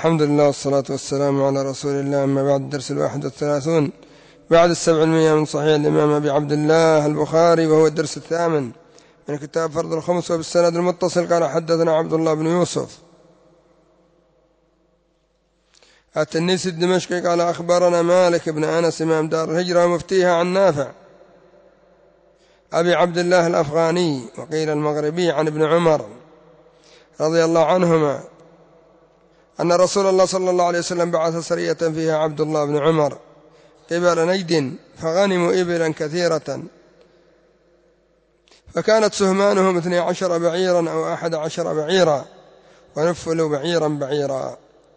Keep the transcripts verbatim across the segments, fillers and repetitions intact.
الحمد لله والصلاة والسلام على رسول الله. أما بعد، الدرس الواحد والثلاثون بعد السبعمائة من صحيح الإمام أبي عبد الله البخاري، وهو الدرس الثامن من كتاب فرض الخمس، وبالسند المتصل قال حدثنا عبد الله بن يوسف التنيسي الدمشقي قال أخبرنا مالك بن أنس إمام دار الهجرة ومفتيها عن نافع أبي عبد الله الأفغاني وقيل المغربي عن ابن عمر رضي الله عنهما أن رسول الله صلى الله عليه وسلم بعث سرية فيها عبد الله بن عمر قبل نجد، فغنموا إبلا كثيرة، فكانت سهمانهم اثني عشر بعيرا أو أحد عشر بعيرا، ونفلوا بعيرا بعيرا.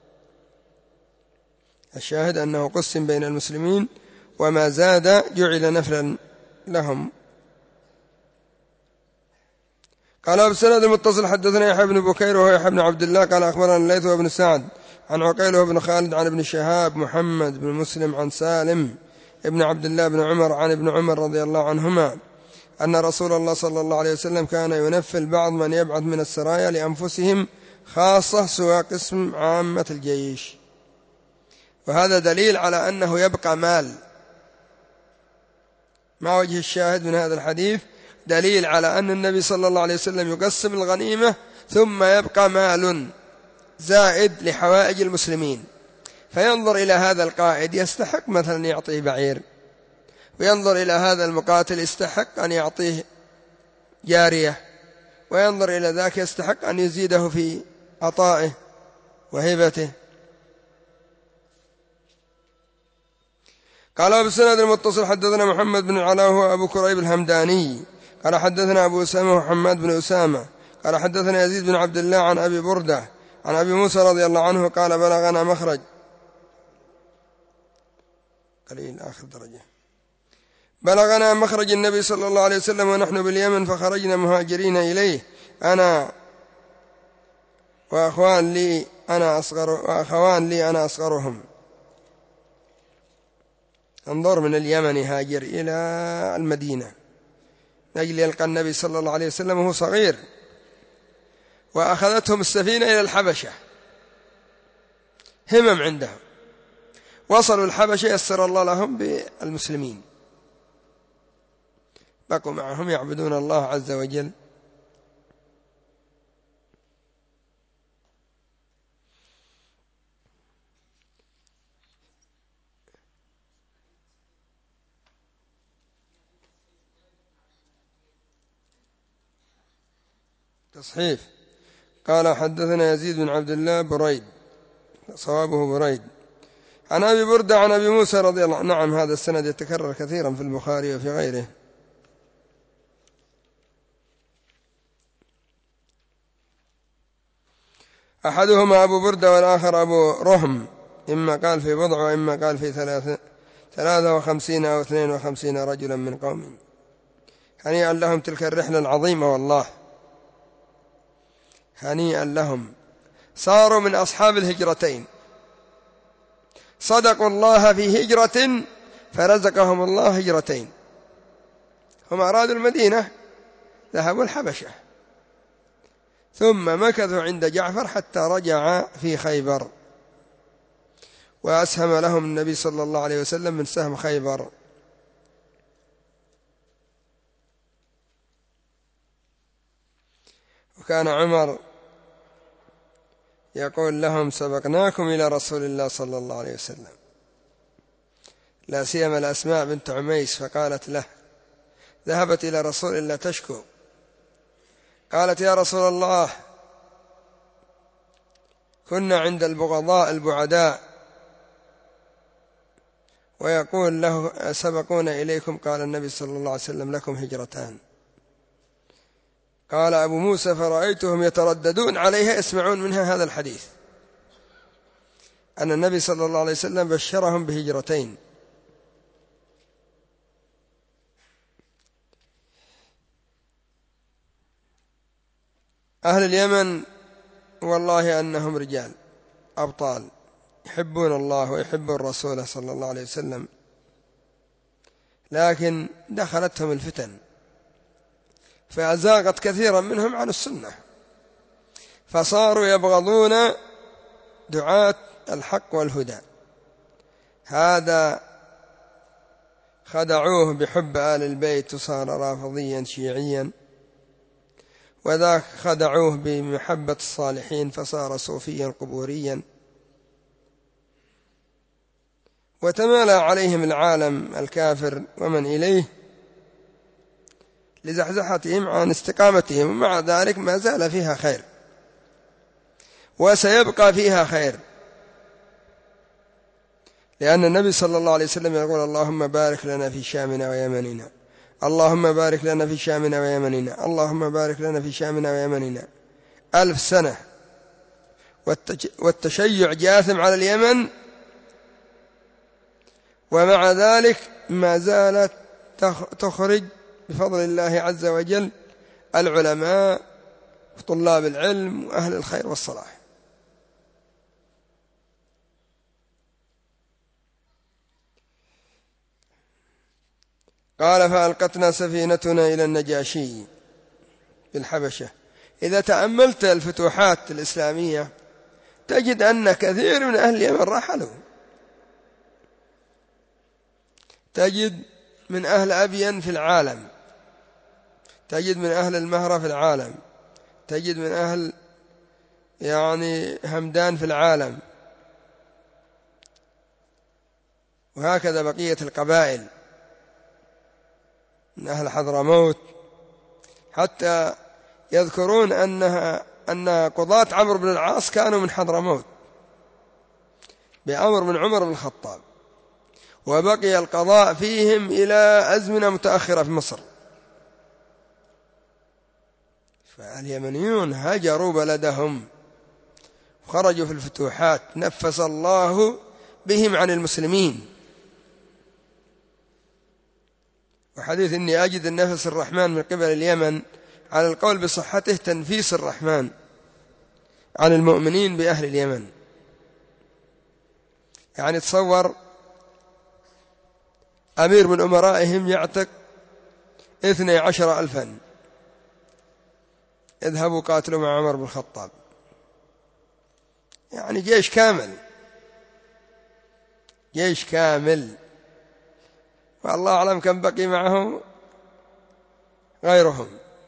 الشاهد أنه قسم بين المسلمين، وما زاد جعل نفلا لهم. قال بسند المتصل حدثنا يحيى بن بكير وهو يحيى بن عبد الله قال أخبرنا الليث بن سعد عن عقيل بن خالد عن ابن شهاب محمد بن مسلم عن سالم ابن عبد الله بن عمر عن ابن عمر رضي الله عنهما أن رسول الله صلى الله عليه وسلم كان ينفل بعض من يبعث من السرايا لأنفسهم خاصة سوى قسم عامة الجيش. وهذا دليل على أنه يبقى مال. ما وجه الشاهد من هذا الحديث؟ دليل على أن النبي صلى الله عليه وسلم يقسم الغنيمة ثم يبقى مال زائد لحوائج المسلمين، فينظر إلى هذا القائد يستحق مثلا يعطيه بعير، وينظر إلى هذا المقاتل يستحق أن يعطيه جارية، وينظر إلى ذاك يستحق أن يزيده في عطائه وهبته. قال بالسند المتصل حدثنا محمد بن العلاء وهو أبو كريب الهمداني قال حدثنا أبو أسامة وحماد بن أسامة قال حدثنا يزيد بن عبد الله عن أبي بردة عن أبي موسى رضي الله عنه قال بلغنا مخرج قليل آخر درجة بلغنا مخرج النبي صلى الله عليه وسلم ونحن باليمن، فخرجنا مهاجرين إليه أنا وأخوان لي أنا أصغر وأخوان لي أنا أصغرهم. انظر، من اليمن هاجر إلى المدينة نجل يلقى النبي صلى الله عليه وسلم وهو صغير، وأخذتهم السفينة إلى الحبشة، همم عندهم، وصلوا الحبشة يسر الله لهم بالمسلمين، بقوا معهم يعبدون الله عز وجل. تصحيف قال حدثنا يزيد بن عبد الله بريد، صوابه بريد، عن أبي بردة عن أبي موسى رضي الله عنه. نعم، هذا السند يتكرر كثيرا في البخاري وفي غيره. أحدهما أبو بردة والآخر أبو رهم، إما قال في بضع وإما قال في ثلاثة, ثلاثة وخمسين أو اثنين وخمسين رجلا من قوم. هنيئا لهم تلك الرحلة العظيمة، والله هنيئا لهم، صاروا من أصحاب الهجرتين، صدقوا الله في هجرة فرزقهم الله هجرتين. هم أرادوا المدينة، ذهبوا الحبشة، ثم مكثوا عند جعفر حتى رجع في خيبر، وأسهم لهم النبي صلى الله عليه وسلم من سهم خيبر. وكان عمر يقول لهم سبقناكم إلى رسول الله صلى الله عليه وسلم، لا سيما الأسماء بنت عميس، فقالت له، ذهبت إلى رسول الله تشكو، قالت يا رسول الله كنا عند البغضاء البعداء، ويقول له سبقونا إليكم، قال النبي صلى الله عليه وسلم لكم هجرتان. قال أبو موسى فرأيتهم يترددون عليها يسمعون منها هذا الحديث، أن النبي صلى الله عليه وسلم بشرهم بهجرتين. أهل اليمن والله أنهم رجال أبطال يحبون الله ويحبون الرسول صلى الله عليه وسلم، لكن دخلتهم الفتن فأزاغت كثيرا منهم عن السنة، فصاروا يبغضون دعاة الحق والهدى. هذا خدعوه بحب آل البيت وصار رافضيا شيعيا، وذاك خدعوه بمحبة الصالحين فصار صوفيا قبوريا. وتمالى عليهم العالم الكافر ومن إليه لزحزحتهم عن استقامتهم، ومع ذلك ما زال فيها خير وسيبقى فيها خير، لأن النبي صلى الله عليه وسلم يقول: اللهم بارك لنا في شامنا ويمننا، اللهم بارك لنا في شامنا ويمننا، اللهم بارك لنا في شامنا ويمننا. ألف سنة والتشيع جاثم على اليمن، ومع ذلك ما زالت تخرج بفضل الله عز وجل العلماء وطلاب العلم وأهل الخير والصلاح. قال: فألقتنا سفينتنا إلى النجاشي بالحبشة. إذا تأملت الفتوحات الإسلامية تجد أن كثير من أهل اليمن رحلوا، تجد من أهل أبين في العالم، تجد من أهل المهرة في العالم، تجد من أهل يعني همدان في العالم، وهكذا بقية القبائل من أهل حضرموت، حتى يذكرون أنها أن قضاة عمرو بن العاص كانوا من حضرموت بأمر من عمر بن الخطاب، وبقي القضاء فيهم إلى أزمنة متأخرة في مصر. فاليمنيون هجروا بلدهم وخرجوا في الفتوحات، نفس الله بهم عن المسلمين. وحديث إني أجد النفس الرحمن من قبل اليمن على القول بصحته تنفيس الرحمن عن المؤمنين بأهل اليمن. يعني تصور أمير من أمرائهم يعتق اثني عشر ألفا، اذهبوا قاتلوا مع عمر بن الخطاب، يعني جيش كامل، جيش كامل، والله أعلم كم بقي معهم غيرهم.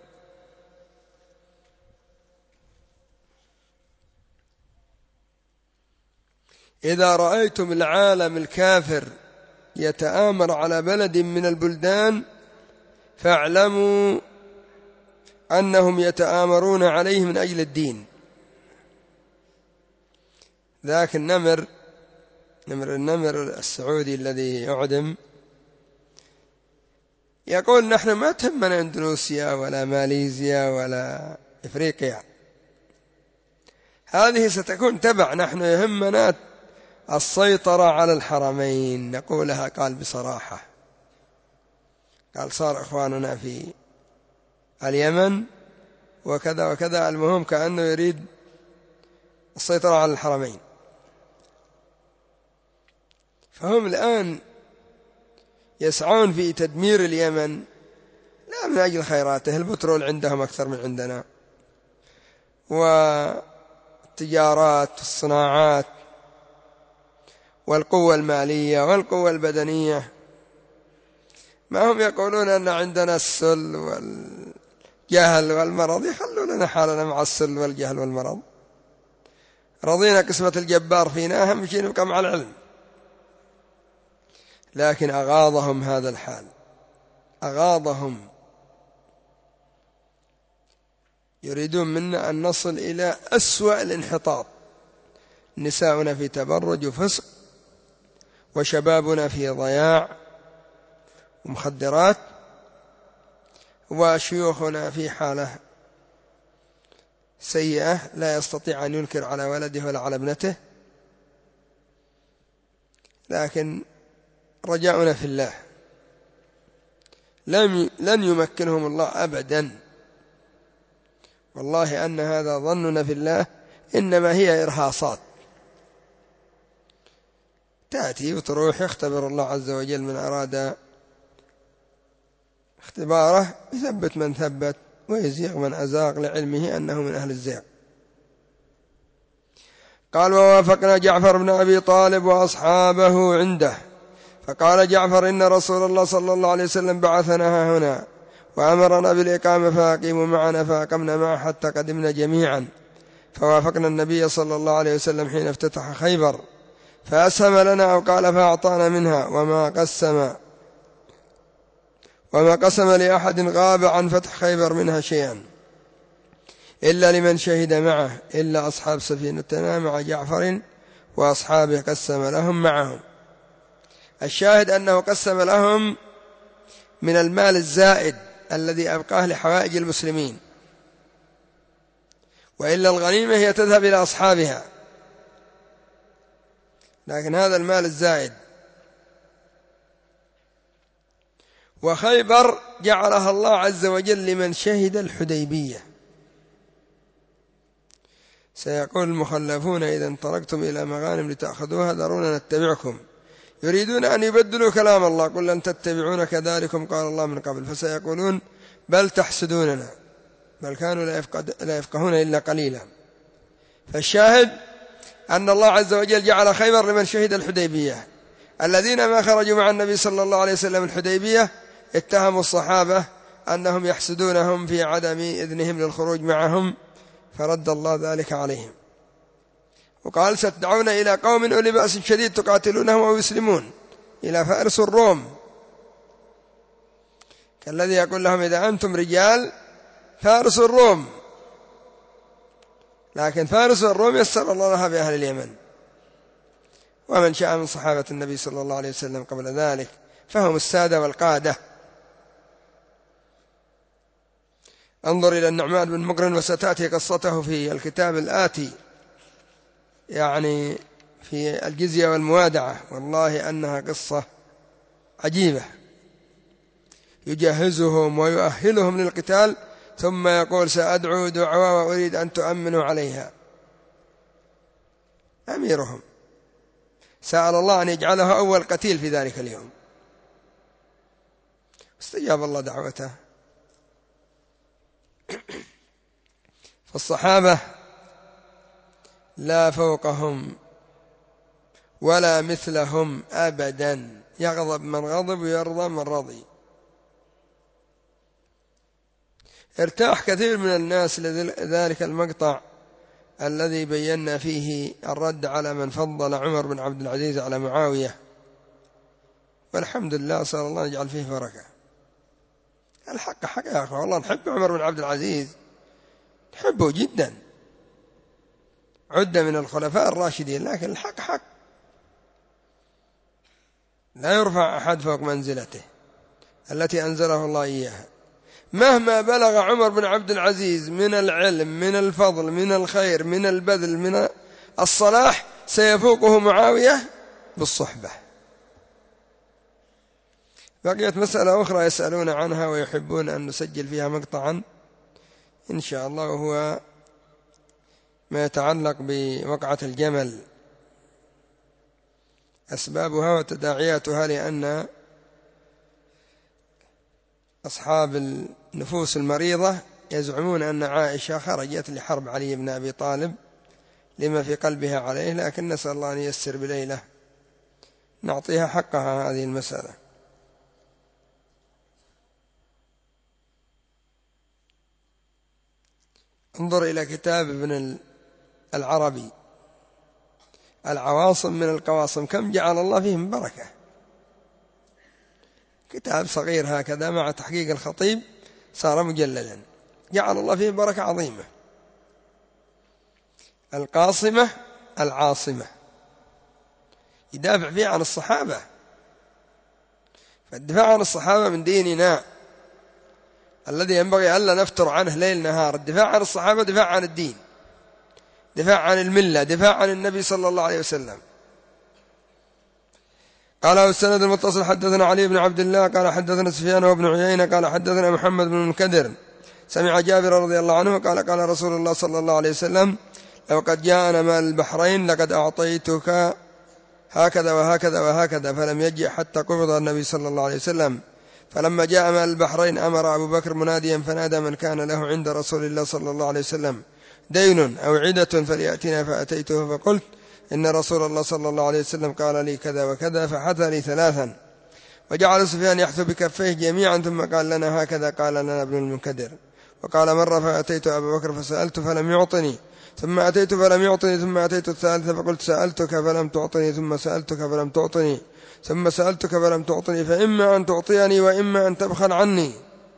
إذا رأيتم العالم الكافر يتآمر على بلد من البلدان فاعلموا أنهم يتآمرون عليه من أجل الدين. ذاك النمر نمر النمر السعودي الذي يعدم يقول: نحن ما تهمنا إندونيسيا ولا ماليزيا ولا إفريقيا، هذه ستكون تبع، نحن يهمنا السيطرة على الحرمين. نقولها قال بصراحة، قال: صار إخواننا في اليمن وكذا وكذا، المهم كأنه يريد السيطرة على الحرمين. فهم الآن يسعون في تدمير اليمن لا من أجل خيراته، البترول عندهم أكثر من عندنا، والتجارات والصناعات والقوة المالية والقوة البدنية. ما هم يقولون أن عندنا السل والجهل والمرض، يخلوا لنا حالنا مع السل والجهل والمرض، رضينا قسمة الجبار فينا، أهم شيء نبقى مع العلم. لكن أغاضهم هذا الحال، أغاضهم، يريدون منا أن نصل إلى أسوأ الانحطاط، نساؤنا في تبرج وفسق، وشبابنا في ضياع ومخدرات، وشيوخنا في حالة سيئة لا يستطيع أن ينكر على ولده ولا على ابنته. لكن رجاؤنا في الله، لم لن يمكنهم الله أبدا. والله أن هذا ظننا في الله إنما هي إرهاصات تأتي وتروح، يختبر الله عز وجل من أراد اختباره، يثبت من ثبت ويزيغ من أزاغ، لعلمه أنه من أهل الزيغ. قال ووافقنا جعفر بن أبي طالب وأصحابه عنده، فقال جعفر إن رسول الله صلى الله عليه وسلم بعثنا هنا وأمرنا بالإقامة فأقيموا معنا، فأقمنا معه حتى قدمنا جميعا، فوافقنا النبي صلى الله عليه وسلم حين افتتح خيبر فأسهم لنا أو قال فأعطانا منها، وما قسم وما قسم لأحد غاب عن فتح خيبر منها شيئا إلا لمن شهد معه، إلا أصحاب سفينتنا مع جعفر وأصحابه قسم لهم معهم. الشاهد أنه قسم لهم من المال الزائد الذي أبقاه لحوائج المسلمين، وإلا الغنيمة هي تذهب إلى أصحابها، لكن هذا المال الزائد. وخيبر جعلها الله عز وجل لمن شهد الحديبية. سيقول المخلفون إذا انطلقتم إلى مغانم لتأخذوها ذرونا نتبعكم، يريدون أن يبدلوا كلام الله، قل لن تتبعون كذلكم قال الله من قبل، فسيقولون بل تحسدوننا، بل كانوا لا يفقهون إلا قليلا. فالشاهد أن الله عز وجل جعل خيبر لمن شهد الحديبية. الذين ما خرجوا مع النبي صلى الله عليه وسلم الحديبية اتهموا الصحابة أنهم يحسدونهم في عدم إذنهم للخروج معهم، فرد الله ذلك عليهم وقال ستدعون إلى قوم أولي بأس شديد تقاتلونهم أو يسلمون، إلى فارس الروم، كالذي يقول لهم إذا أنتم رجال فارس الروم، لكن فارس الروم يسر الله لها بأهل اليمن، ومن شاء من صحابة النبي صلى الله عليه وسلم قبل ذلك فهم السادة والقادة. انظر إلى النعمان بن مقرن وستأتي قصته في الكتاب الآتي، يعني في الجزية والموادعة، والله أنها قصة عجيبة. يجهزهم ويؤهلهم للقتال ثم يقول سأدعو دعوة وأريد أن تؤمنوا عليها. أميرهم سأل الله أن يجعله أول قتيل في ذلك اليوم، استجاب الله دعوته. فالصحابة لا فوقهم ولا مثلهم أبدا، يغضب من غضب ويرضى من رضي. ارتاح كثير من الناس لذلك المقطع الذي بينا فيه الرد على من فضل عمر بن عبد العزيز على معاوية، والحمد لله صلى الله يجعل فيه بركة. الحق حق يا أخوة، والله نحب عمر بن عبد العزيز، نحبه جدا، عد من الخلفاء الراشدين، لكن الحق حق، لا يرفع أحد فوق منزلته التي أنزله الله إياها. مهما بلغ عمر بن عبد العزيز من العلم، من الفضل، من الخير، من البذل، من الصلاح، سيفوقه معاوية بالصحبة. بقيت مسألة أخرى يسألون عنها ويحبون أن نسجل فيها مقطعا إن شاء الله، وهو ما يتعلق بوقعة الجمل، أسبابها وتداعياتها، لأن أصحاب النفوس المريضة يزعمون أن عائشة خرجت لحرب علي بن أبي طالب لما في قلبها عليه، لكن نسأل الله أن ييسر بليلة نعطيها حقها هذه المسألة. انظر إلى كتاب ابن العربي العواصم من القواصم، كم جعل الله فيه من بركة. كتاب صغير هكذا مع تحقيق الخطيب صار مجللا، جعل الله فيه بركة عظيمة. القاصمة العاصمة، يدافع فيه عن الصحابة، فالدفاع عن الصحابة من ديننا الذي ينبغي ألا نفتر عنه ليل نهار. الدفاع عن الصحابة دفاع عن الدين، دفاع عن الملة، دفاع عن النبي صلى الله عليه وسلم. قال السند المتصل حدثنا علي بن عبد الله قال حدثنا سفيان وابن عيينة قال حدثنا محمد بن المنكدر سمع جابر رضي الله عنه قال قال رسول الله صلى الله عليه وسلم لو قد جاءنا مال البحرين لقد أعطيتك هكذا وهكذا وهكذا، فلم يجئ حتى قبض النبي صلى الله عليه وسلم. فلما جاء مال البحرين أمر أبو بكر مناديا فنادى من كان له عند رسول الله صلى الله عليه وسلم دين أو عدة فليأتنا، فأتيته فقلت إن رسول الله صلى الله عليه وسلم قال لي كذا وكذا، فحثى لي ثلاثا. وجعل سفيان يحثو بكفيه جميعا ثم قال لنا هكذا قال لنا ابن المنكدر. وقال مرة فأتيت أبا بكر فسألت فلم يعطني، ثم أتيت فلم يعطني، ثم أتيت الثالثة فقلت سألتك فلم تعطني، ثم سألتك فلم تعطني، ثم سألتك فلم تعطني، فإما أن تعطيني وإما أن تبخل عني.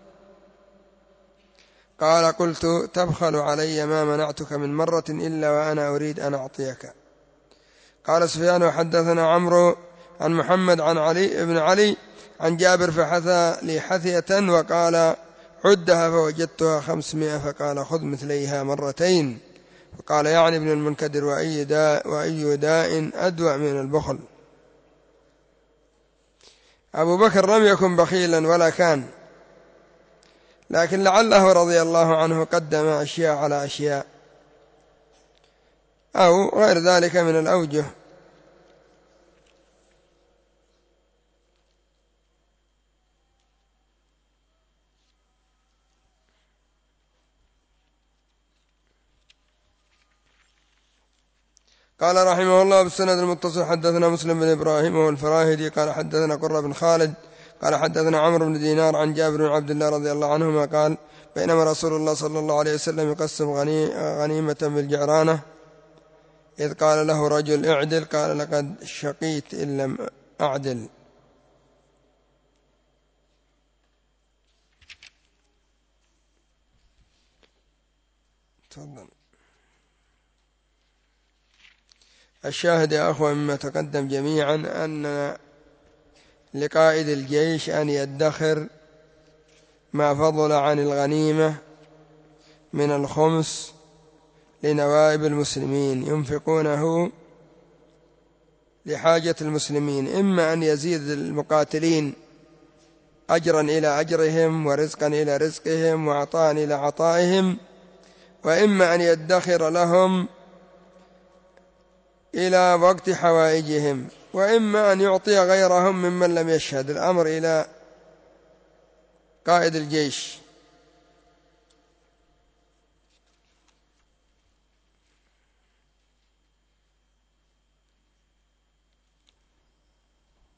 قال قلت تبخل علي ما منعتك من مرة إلا وأنا أريد أن أعطيك. قال سفيان وحدثنا عمرو عن محمد عن علي بن علي عن جابر فحثى لي حثية وقال عدها فوجدتها خمسمائة، فقال خذ مثليها مرتين. فقال يعني ابن المنكدر وأي داء, وأي داء أدوأ من البخل. أبو بكر لم يكن بخيلا ولا كان، لكن لعله رضي الله عنه قدم أشياء على أشياء أو غير ذلك من الأوجه. قال رحمه الله بالسند المتصل حدثنا مسلم بن إبراهيم والفراهدي قال حدثنا قرة بن خالد قال حدثنا عمرو بن دينار عن جابر بن عبد الله رضي الله عنهما قال بينما رسول الله صلى الله عليه وسلم يقسم غنيمة بالجعرانة إذ قال له رجل اعدل، قال لقد شقيت إن لم أعدل. تفضل. الشاهد يا أخوة مما تقدم جميعا أن لقائد الجيش أن يدخر ما فضل عن الغنيمة من الخمس لنوائب المسلمين ينفقونه لحاجة المسلمين، إما أن يزيد المقاتلين أجرا إلى أجرهم ورزقا إلى رزقهم وعطاء إلى عطائهم، وإما أن يدخر لهم إلى وقت حوائجهم، وإما أن يعطي غيرهم ممن لم يشهد. الأمر إلى قائد الجيش.